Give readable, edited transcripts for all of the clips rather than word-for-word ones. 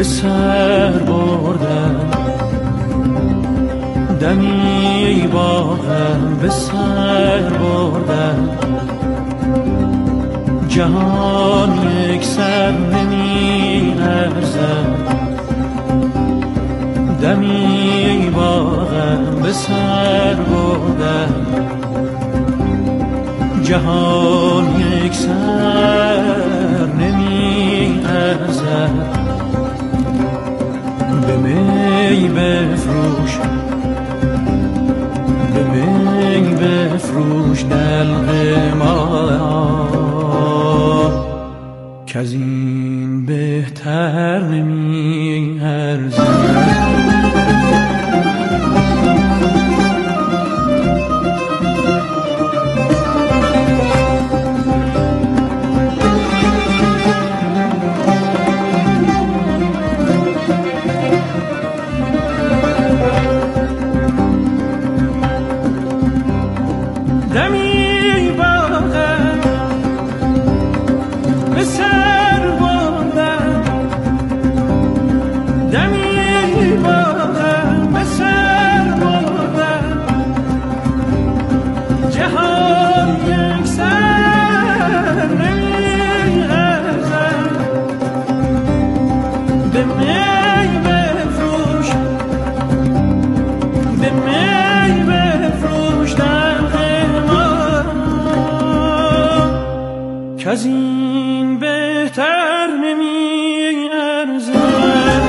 سر بردم، دمی با غم به سر بردم. جهان یک سر نمی ارزد، دمی با غم به سر بردم. جهان یک سر نمی ارزد، به می بفروش، به می بفروش دلق ما، که از این بهتر نمی ارزد. از این بهتر نمی ارزد.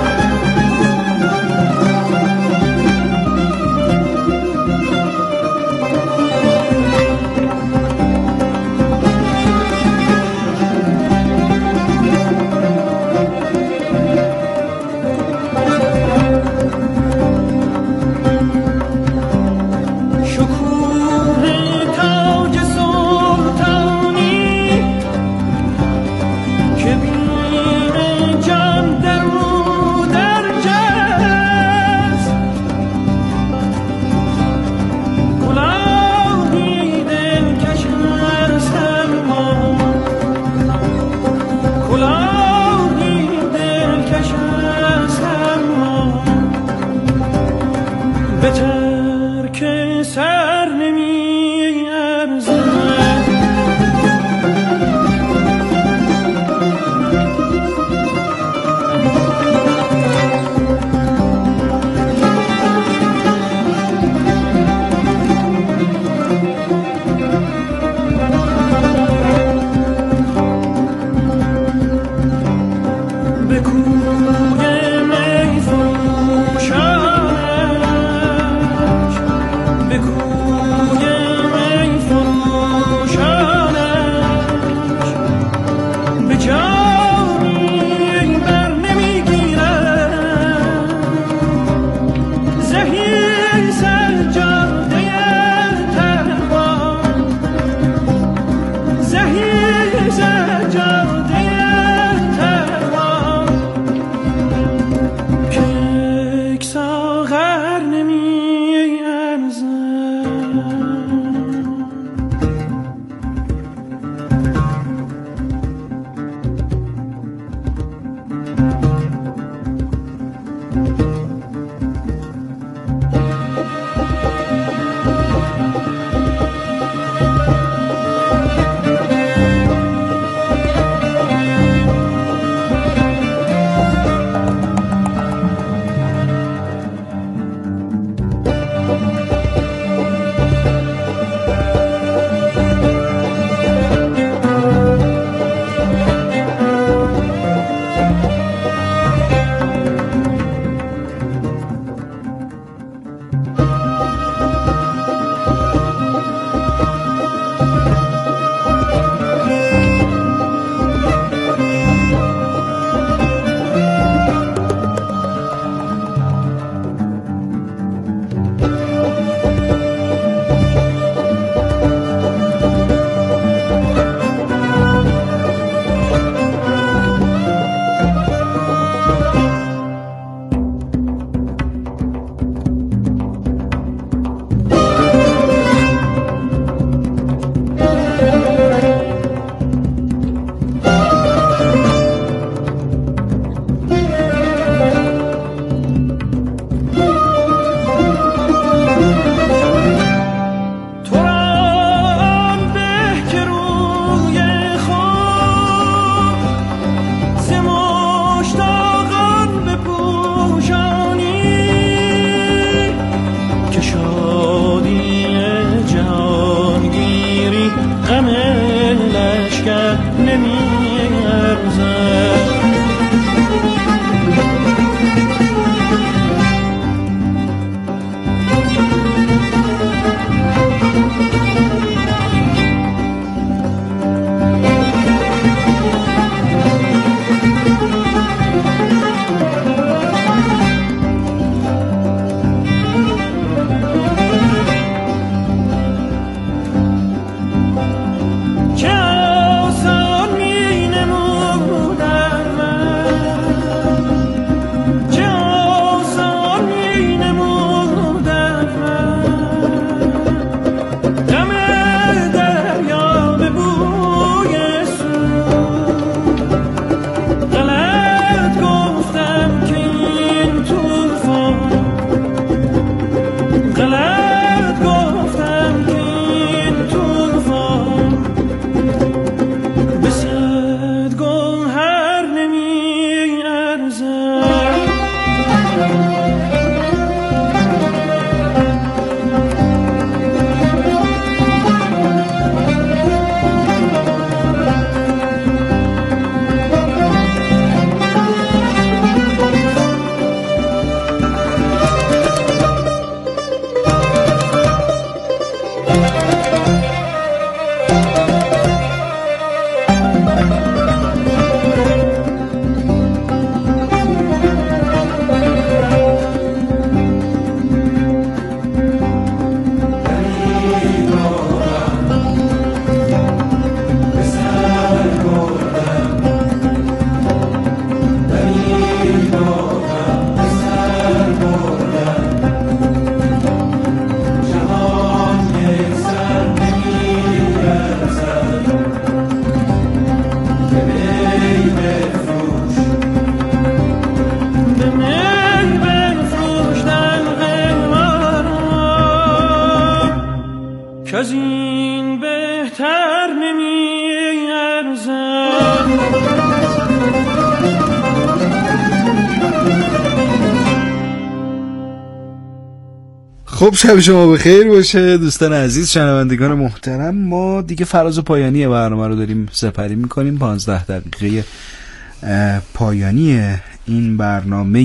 خب شب شما بخیر باشه دوستان عزیز، شنوندگان محترم. ما دیگه فراز پایانی برنامه رو داریم سپری میکنیم. 15 دقیقه پایانی این برنامه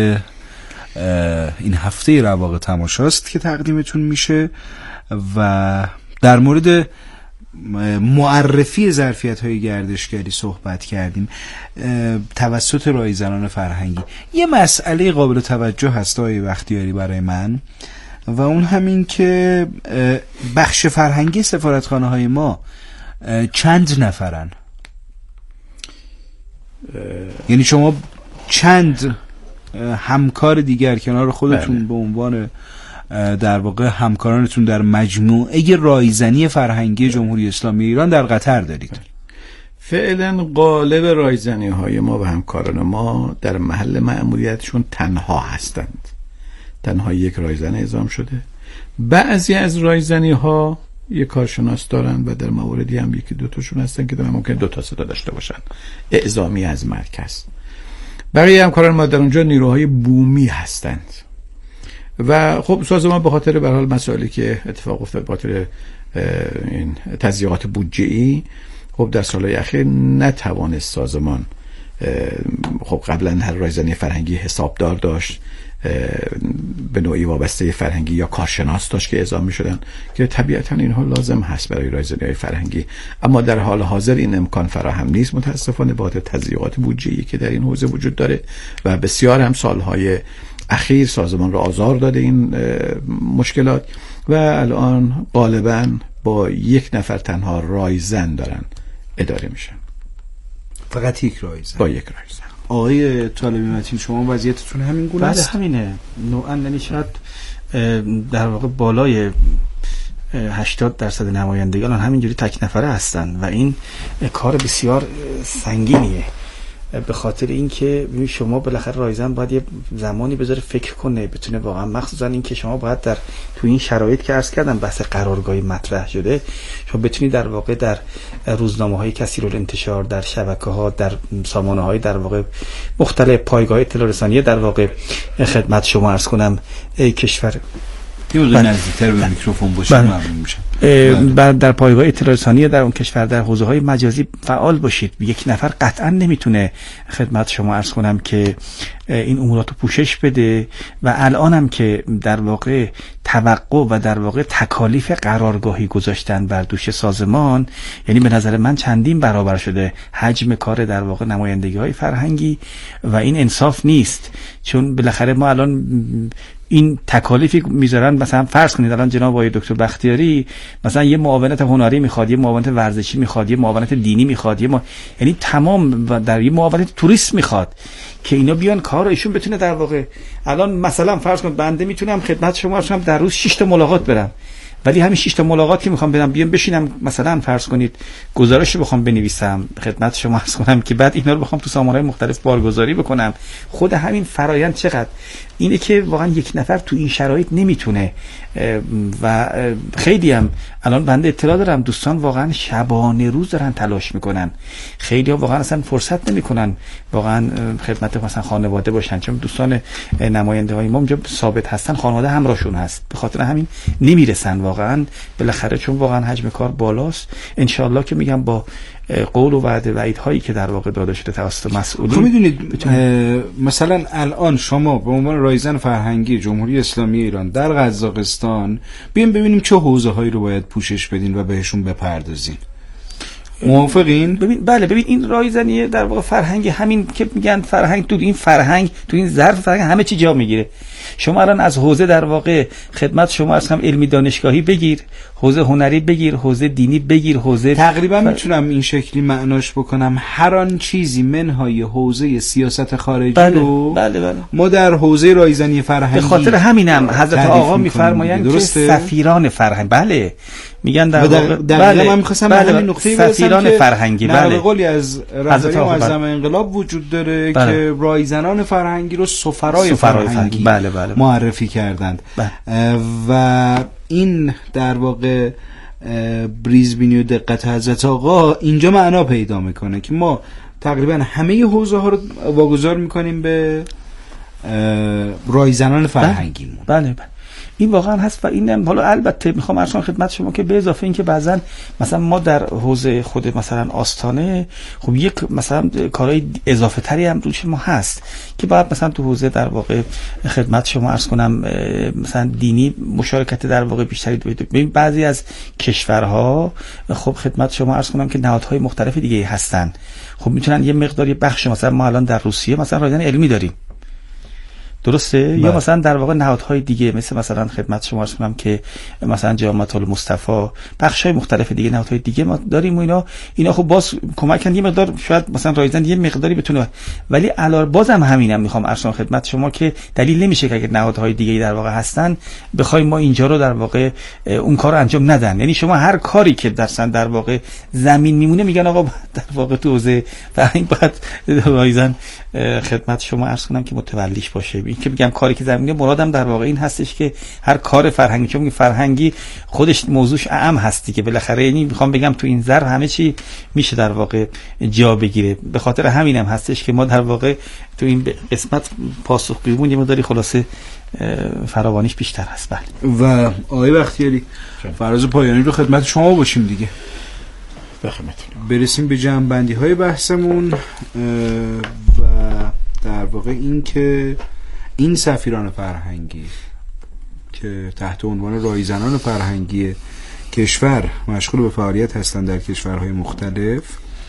این هفته رواق تماشاست که تقدیمتون میشه و در مورد معرفی ظرفیت‌های گردشگری صحبت کردیم توسط رایزنان فرهنگی. یه مسئله قابل توجه هست آقای بختیاری برای من و اون همین که بخش فرهنگی سفارتخانه‌های ما چند نفرن؟ یعنی شما چند همکار دیگر کنار خودتون به عنوان در واقع همکارانتون در مجموعه رایزنی فرهنگی جمهوری اسلامی ایران در قطر دارید؟ فعلا غالب رایزنی های ما و همکاران ما در محل مأموریتشون تنها هستند. تنها یک رایزن اعزام شده. بعضی از رایزنی ها یک کارشناس دارن و در مواردی هم یکی دو تاشون هستن که ممکن 2 تا 3 تا داشته باشن اعزامی از مرکز. بقیه همکاران ما در اونجا نیروهای بومی هستند و خب سازمان به خاطر به حال مسائلی که اتفاق افتاد، به خاطر این تضییقات بودجه‌ای، خب در سالهای اخیر نتوانست سازمان خب قبلا هر رایزنی فرهنگی حسابدار داشت، به نوعی وابسته فرهنگی یا کارشناس داشت که اعزام می‌شدن که طبیعتاً اینها لازم هست برای رایزنی‌های فرهنگی، اما در حال حاضر این امکان فراهم نیست متاسفانه به خاطر تضییقات بودجه‌ای که در این حوزه وجود داره و بسیار هم سالهای اخیر سازمان را آزار داده این مشکلات و الان غالباً با 1 نفر تنها رایزن دارن اداره میشن. فقط 1 رایزن؟ با 1 رایزن. آقای طالبی متین شما وضعیتتون همین گونه است؟ بله همینه نوعا، یعنی شاید در واقع بالای 80% نمایندگان همینجوری تک نفره هستن و این کار بسیار سنگینیه، به خاطر اینکه شما بالاخره رایزن باید یه زمانی بذاره فکر کنه، بتونه واقعا، مخصوصا اینکه شما باید تو این شرایط که عرض کردم بحث قرارگاهی مطرح شده، شما بتونی در واقع در روزنامه‌های کثیرالانتشار، در شبکه‌ها، در سامانه‌های در واقع مختلف، پایگاه اطلاع رسانی در واقع خدمت شما عرض کنم کشور یه نزدیکتر به میکروفون باشه ممنون میشم. در پایگاه اطلاع رسانی در اون کشور در حوزه‌های مجازی فعال باشید. 1 نفر قطعا نمیتونه خدمت شما عرض کنم که این امورات رو پوشش بده و الان هم که در واقع توقع و در واقع تکالیف قرارگاهی گذاشتن بر دوش سازمان، یعنی به نظر من چندین برابر شده حجم کار در واقع نمایندگی‌های فرهنگی و این انصاف نیست، چون بالاخره ما الان این تکالیفی میذارن، مثلا فرض کنید الان جناب آقای دکتر بختیاری مثلا یه معاونت هنری میخواد، یه معاونت ورزشی میخواد، یه معاونت دینی میخواد، یعنی تمام در یه معاونت توریست میخواد که اینا بیان کار ایشون بتونه در واقع. الان مثلا فرض کنید بنده میتونم خدمت شما در روز 6 تا ملاقات برم، ولی همین 6 تا ملاقات که میخوام برم بیام بشینم مثلا فرض کنید گزارش رو بخوام بنویسم خدمت شما عرض کنم که بعد اینا رو بخوام تو سامانه‌های مختلف بارگذاری بکنم، خود همین فرایند چقدر اینه که واقعا 1 نفر تو این شرایط نمیتونه و خیلی هم الان بنده اطلاع دارم دوستان واقعا شبانه روز دارن تلاش میکنن، خیلی ها واقعا اصلا فرصت نمیکنن واقعا خدمت مثلا خانواده باشن، چون دوستان نماینده های ما اونجا ثابت هستن، خانواده همراهشون هست، به خاطر همین نمیرسن واقعا بالاخره، چون واقعا حجم کار بالاست. انشالله که میگم با قول و وعده وعیدهایی که در واقع داده شده توسط مسئولین. خب میدونید مثلا الان شما به عنوان رایزن فرهنگی جمهوری اسلامی ایران در قزاقستان بیایم ببینیم چه حوزه‌هایی رو باید پوشش بدین و بهشون بپردازین. موافقین؟ بله ببین این رایزنی در واقع فرهنگی، همین که میگن فرهنگ، تو این فرهنگ تو این ظرف فرهنگ همه چی جا میگیره. شما الان از حوزه در واقع خدمت شما از هم علمی دانشگاهی بگیر، حوزه هنری بگیر، حوزه دینی بگیر، حوزه تقریبا میتونم این شکلی معناش بکنم هر آن چیزی منهای حوزه سیاست خارجی رو بله. ما در حوزه رایزنی فرهنگی. به خاطر همینم حضرت آقا میفرمایند که سفیران فرهنگ، بله میگن در واقع بله من می‌خواستم همین نقطه‌ای برسم سفیران فرهنگی، بله قولی از رهبری معظم انقلاب وجود داره که رایزنان فرهنگی رو سفرای فرهنگی معرفی کردند و این در واقع بریزبینی و دقت حضرت آقا اینجا معنا پیدا میکنه که ما تقریبا همه حوزه ها رو واگذار میکنیم به رایزنان فرهنگیمون. بله این واقعا هست. و اینم حالا البته میخوام عرض کنم خدمت شما که به اضافه این که بعضن مثلا ما در حوزه خود مثلا آستانه خب یک مثلا کارهای اضافه تری هم روش ما هست که بعد مثلا تو حوزه در واقع خدمت شما عرض کنم مثلا دینی مشارکت در واقع بیشتری ببین بعضی از کشورها خب خدمت شما عرض کنم که نهادهای مختلف دیگه هستن، خب میتونن یه مقداری بخش مثلا ما الان در روسیه مثلا رایزن علمی داریم، درسته؟ یا مثلا در واقع نهادهای دیگه مثلا خدمت شما عرض کنم که مثلا جامعه المصطفی، بخش‌های مختلف دیگه نهادهای دیگه ما داریم و اینا خب باز کمکن یه مقدار شاید مثلا رایزن یه مقداری بتونه، ولی بازم همینم میخوام عرض کنم خدمت شما که دلیل نمیشه که اگه نهادهای دیگه در واقع هستن بخوایم ما اینجا رو در واقع اون کارو انجام ندن. یعنی شما هر کاری که در واقع زمین میمونه میگن آقا در واقع تو حوزه فرهنگ باید رایزن خدمت شما عرض کنم که متولیش باشه. این که میگم کاری که زمینه مرادم در واقع این هستش که هر کار فرهنگی، چون فرهنگی خودش موضوعش اعم هستی که بالاخره، یعنی میخوام بگم تو این ظرف همه چی میشه در واقع جا بگیره. به خاطر همینم هستش که ما در واقع تو این قسمت پاسخگوییمون یه مقداری خلاصه فراوانیش بیشتر هست. بله. و آقای بختیاری فراز پایانی رو خدمت شما باشیم دیگه. برسیم به جمع‌بندی های بحثمون و در واقع این که این سفیران فرهنگی که تحت عنوان رایزنان فرهنگی کشور مشغول به فعالیت هستند در کشورهای مختلف،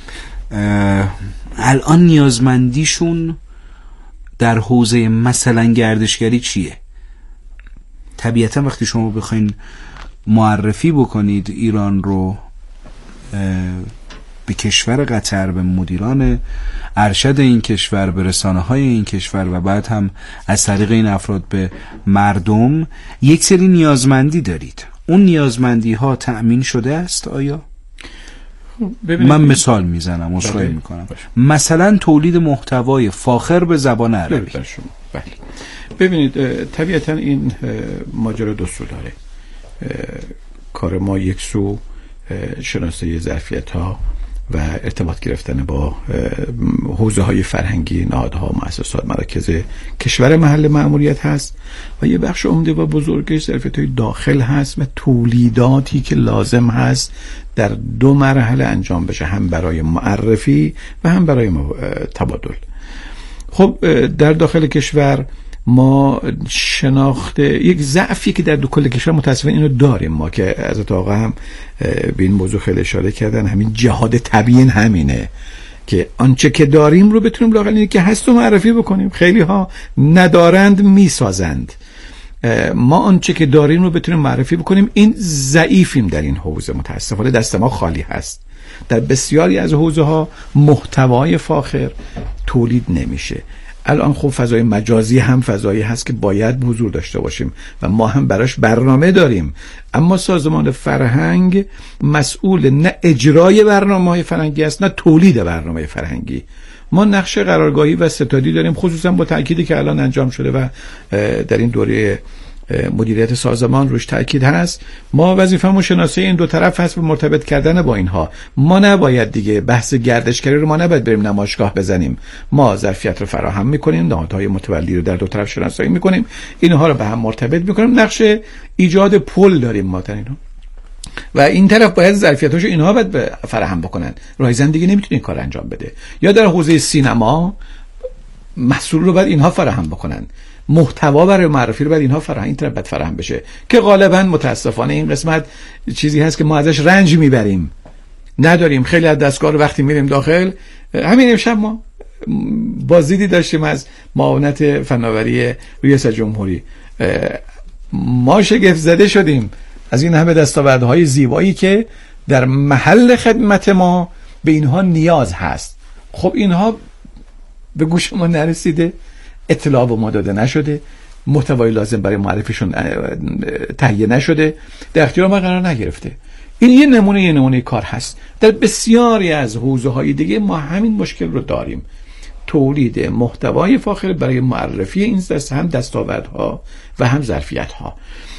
الان نیازمندیشون در حوزه مثلا گردشگری چیه؟ طبیعتا وقتی شما بخواین معرفی بکنید ایران رو به کشور قطر، به مدیران ارشد این کشور، به رسانه‌های این کشور و بعد هم از طریق این افراد به مردم، یک سری نیازمندی دارید. اون نیازمندی ها تأمین شده است آیا؟ من مثال میزنم، عذرخواهی میکنم. مثلا تولید محتوای فاخر به زبان عربی. بله. ببینید طبیعتا این ماجرا دو سو داره. کار ما یک سو شناسایی ظرفیت‌ها و ارتباط گرفتن با حوزه های فرهنگی، نهادها، مؤسسات، مراکز کشور محل مأموریت هست و یه بخش عمده و بزرگش ظرفیت‌های داخل هست و تولیداتی که لازم هست در دو مرحله انجام بشه، هم برای معرفی و هم برای تبادل. خب در داخل کشور ما شناخته یک ضعفی که در کل کشور متاسفانه اینو داریم ما، که از آقا هم به این موضوع خیلی اشاره کردن، همین جهاد تبیین همینه که آنچه که داریم رو بتونیم لااقل اینی که هست و معرفی بکنیم. خیلی ها ندارند میسازند، ما آنچه که داریم رو بتونیم معرفی بکنیم. این ضعیفیم در این حوزه، متاسفانه دست ما خالی هست. در بسیاری از حوزه ها محتوای فاخر تولید نمیشه. الان خب فضای مجازی هم فضایی هست که باید حضور داشته باشیم و ما هم براش برنامه داریم، اما سازمان فرهنگ مسئول نه اجرای برنامه‌های فرهنگی است نه تولید برنامه فرهنگی. ما نقش قرارگاهی و ستادی داریم، خصوصا با تأکیدی که الان انجام شده و در این دوره مدیریت سازمان روش تأکید هست. ما وظیفه‌مون شناسایی این دو طرف هست و مرتبط کردن با اینها. ما نباید دیگه بحث گردشگری رو ما نباید بریم نمایشگاه بزنیم. ما ظرفیت رو فراهم می‌کنیم، نهادهای متولی رو در دو طرف شناسایی می‌کنیم، اینها رو به هم مرتبط می‌کنیم، نقش ایجاد پل داریم ما در اینها و این طرف باید ظرفیتاشو اینها باید فراهم بکنن. رایزن دیگه نمیتونه این کار انجام بده. یا در حوزه سینما محصول رو باید اینها فراهم بکنن، محتوا برای معرفی رو باید اینها این طرف باید فراهم بشه، که غالبا متاسفانه این قسمت چیزی هست که ما ازش رنج میبریم، نداریم. خیلی از دستگاه رو وقتی میریم داخل، همین امشب ما بازدیدی داشتیم از معاونت فناوری ریاست جمهوری، ما شگفت زده شدیم از این همه دستاوردهای زیبایی که در محل خدمت ما به اینها نیاز هست. خب اینها به گوش ما نرسیده، اطلاع به ما داده نشده، محتوای لازم برای معرفیشون تهیه نشده، در اختیار ما قرار نگرفته. این یه نمونه کار هست. در بسیاری از حوزه‌های دیگه ما همین مشکل رو داریم، تولید محتوای فاخر برای معرفی این هم دستاوردها و هم ظرفیت‌ها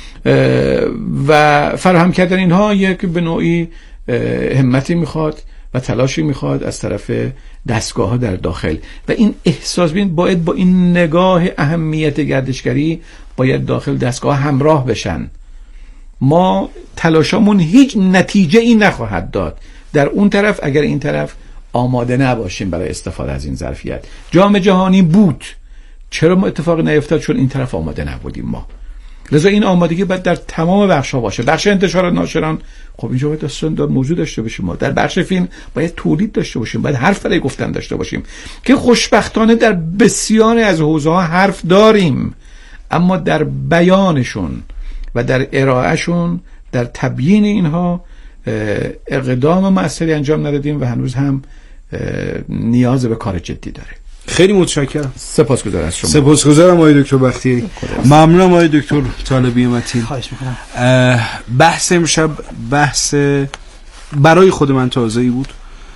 و فراهم کردن اینها یک به نوعی همتی میخواد و تلاشی میخواد از طرف دستگاه ها در داخل و این احساس باید با این نگاه اهمیت گردشگری باید داخل دستگاه همراه بشن. ما تلاشمون هیچ نتیجه ای نخواهد داد در اون طرف اگر این طرف آماده نباشیم برای استفاده از این ظرفیت. جام جهانی بود، چرا ما اتفاقی نیفتاد؟ چون این طرف آماده نبودیم ما. لذا این آمادگی باید در تمام بخش‌ها باشه. بخش انتشار ناشران، خب اینجا باید اصلا موضوع داشته باشیم. ما در بخش فیلم باید تولید داشته باشیم، باید حرف برای گفتن داشته باشیم که خوشبختانه در بسیاری از حوزه‌ها حرف داریم، اما در بیانشون و در ارائهشون، در تبیین اینها اقدام مؤثری انجام ندادیم و هنوز هم نیاز به کار جدی داره. خیلی متشکرم. سپاسگزارم از شما. سپاسگزارم آقای دکتر بختیاری. ممنونم آقای دکتر طالبی متین. خواهش می‌کنم. بحث امشب بحث برای خود من تازه‌ای بود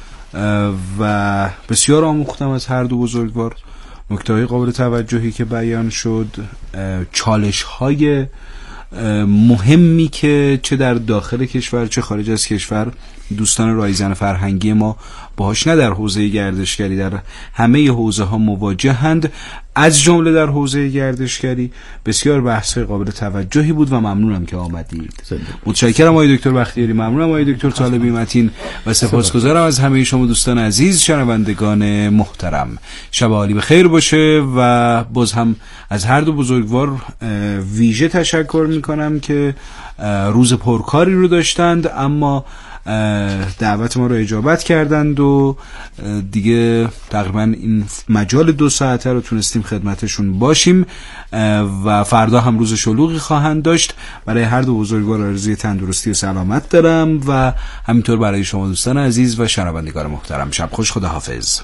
و بسیار آموختم از هر دو بزرگوار. نکته‌های قابل توجهی که بیان شد، چالش‌های مهمی که چه در داخل کشور چه خارج از کشور دوستان رایزن فرهنگی ما باهاش نه در حوزه گردشگری در همه حوزه ها مواجهند، از جمله در حوزه گردشگری. بسیار بحث قابل توجهی بود و ممنونم که آمدید. متشکرم آقای دکتر بختیاری، ممنونم آقای دکتر طالبی متین و سپاسگزارم از همه شما دوستان عزیز شنوندگان محترم. شب عالی بخیر باشه و باز هم از هر دو بزرگوار ویژه تشکر میکنم که روز پرکاری رو داشتند اما دعوت ما رو اجابت کردند و دیگه تقریبا این مجال 2 ساعته رو تونستیم خدمتشون باشیم و فردا هم روز شلوغی خواهند داشت. برای هر دو بزرگوار آرزوی تندرستی و سلامت دارم و همینطور برای شما دوستان عزیز و شنوندگان محترم. شب خوش، خداحافظ.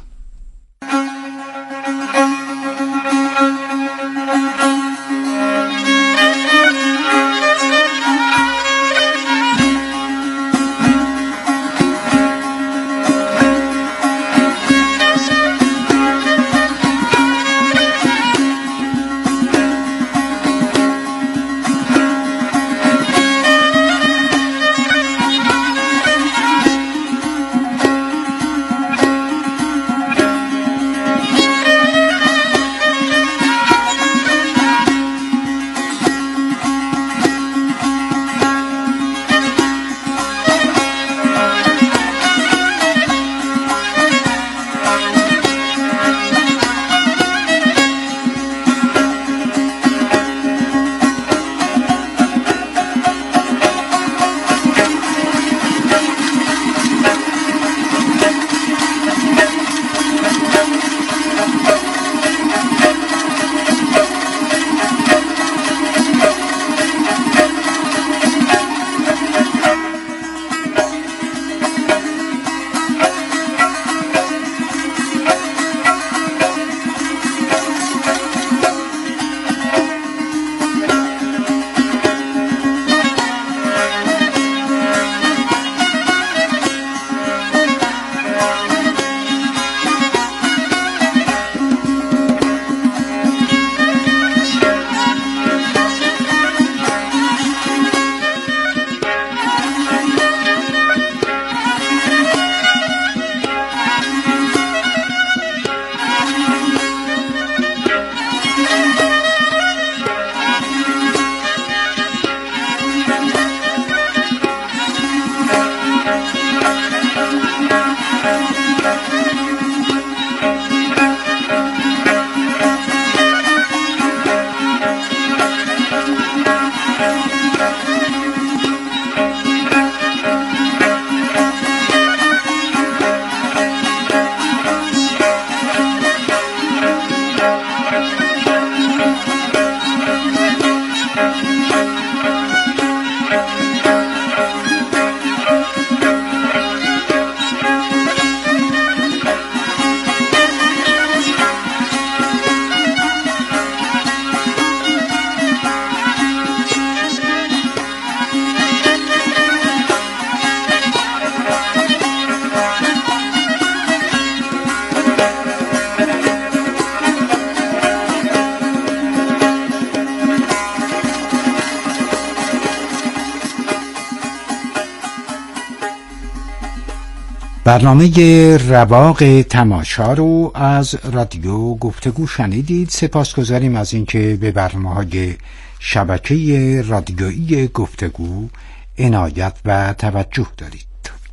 برنامه رواق تماشا رو از رادیو گفتگو شنیدید. سپاسگزاریم از اینکه به برنامه‌های شبکه رادیویی گفتگو عنایت و توجه دارید.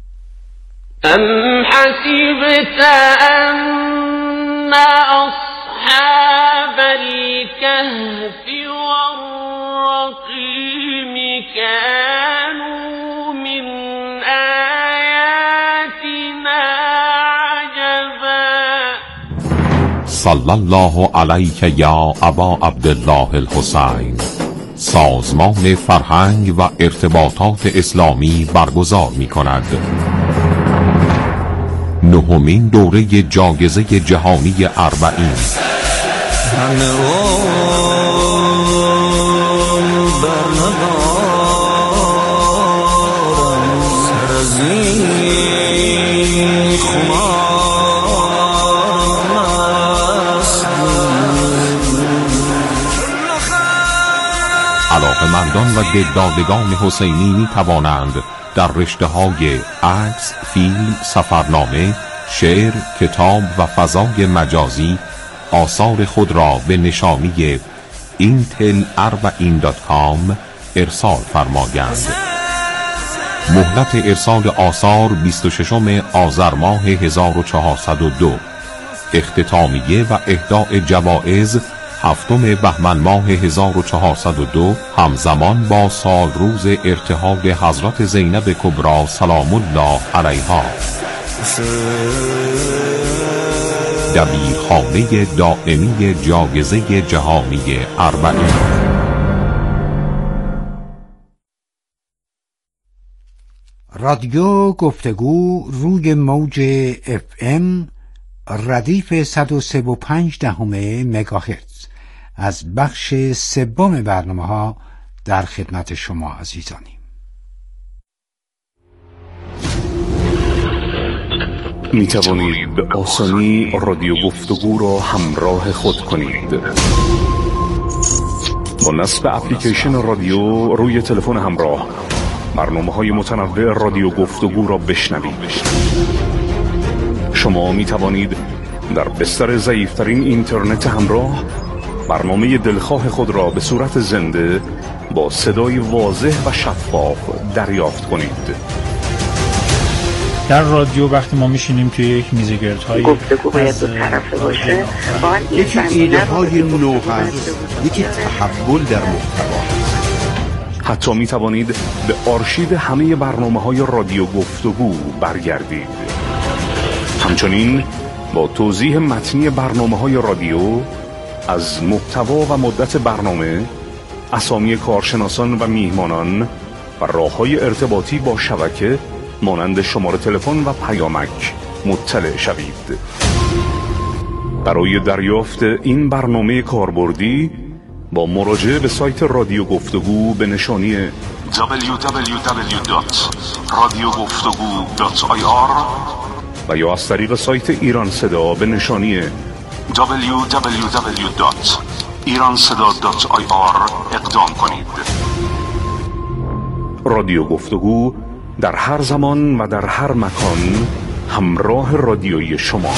ام حسبت ان اصحاب الكهف والرقیم كانوا من آیاتنا عجبا. صلی الله علیک یا ابا عبدالله الحسین. سازمان فرهنگ و ارتباطات اسلامی برگزار می‌کند نهمین دوره جایزه جهانی اربعین. علاقه‌مندان و دلدادگان حسینی می توانند در رشته‌های عکس، فیلم، سفرنامه، شعر، کتاب و فضای مجازی آثار خود را به نشانی intel40.com ارسال فرمایند. مهلت ارسال آثار 26 آذر ماه 1402. اختتامیه و اهداء جوائز 7 بهمن ماه 1402 همزمان با سال روز ارتحال حضرت زینب کبری سلام الله علیها. دبیرخانه دائمی جایزه جهانی اربعین. رادیو گفتگو روی موج FM ردیف 103.5 مگاهرتز از بخش سوم برنامه‌ها در خدمت شما عزیزانیم. می توانید به آسانی رادیو گفتگو را همراه خود کنید. با نصب اپلیکیشن رادیو روی تلفن همراه برنامه‌های متنوع رادیو گفتگو را بشنوید. شما می توانید در بستر ضعیف‌ترین اینترنت همراه برنامه دلخواه خود را به صورت زنده با صدای واضح و شفاف دریافت کنید. در رادیو وقتی ما میشینیم توی یک میزگردهای گفتگو باید دو طرفه باشه، یکی ایده های نو هست، یکی تحول در محتوا. حتی می توانید به آرشیو همه برنامه‌های رادیو گفتگو برگردید. همچنین با توضیح متنی برنامه‌های رادیو از محتوا و مدت برنامه، اسامی کارشناسان و میهمانان و راه‌های ارتباطی با شبکه مانند شماره تلفن و پیامک مطلع شوید. برای دریافت این برنامه کاربردی با مراجعه به سایت رادیو گفتگو به نشانی www.radiogoftegu.ir و یا از طریق سایت ایران صدا به نشانی www.iranseda.ir اقدام کنید. رادیو گفتگو در هر زمان و در هر مکان همراه رادیوی شما.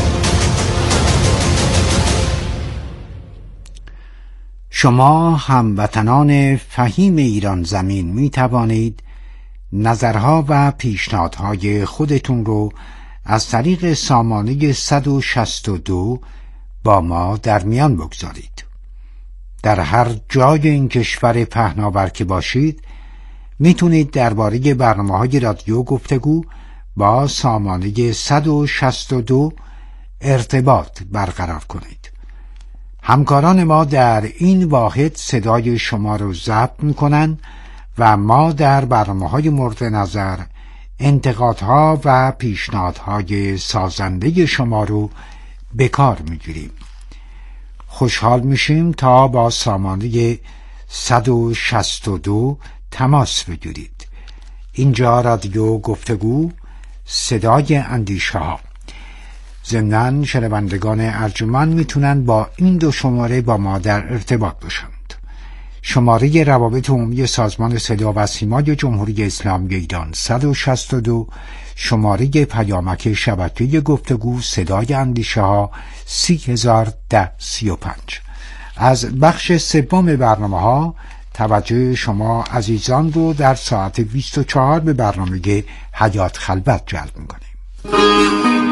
شما هموطنان فهیم ایران زمین می توانید نظرها و پیشنهادهای خودتون رو از طریق سامانه 162 با ما در میان بگذارید. در هر جای این کشور پهناور که باشید میتونید درباره برنامه‌های رادیو گفتگو با سامانه 162 ارتباط برقرار کنید. همکاران ما در این واحد صدای شما رو ضبط میکنن و ما در برنامه‌های مورد نظر انتقادها و پیشنهادهای سازنده شما رو به کار میگیریم. خوشحال میشیم تا با سامانه 162 تماس بگیرید. اینجا رادیو گفتگو، صدای اندیشه ها. ضمناً شنوندگان ارجمند میتونن با این دو شماره با ما در ارتباط باشند. شماره روابط عمومی سازمان صدا و سیمای جمهوری اسلامی ایران 162 شماره پیامک شبکه گفتگو صدای اندیشه ها 301035. از بخش سوم برنامه ها توجه شما عزیزان رو در ساعت 24 به برنامه حیات خلوت جلب می‌کنیم.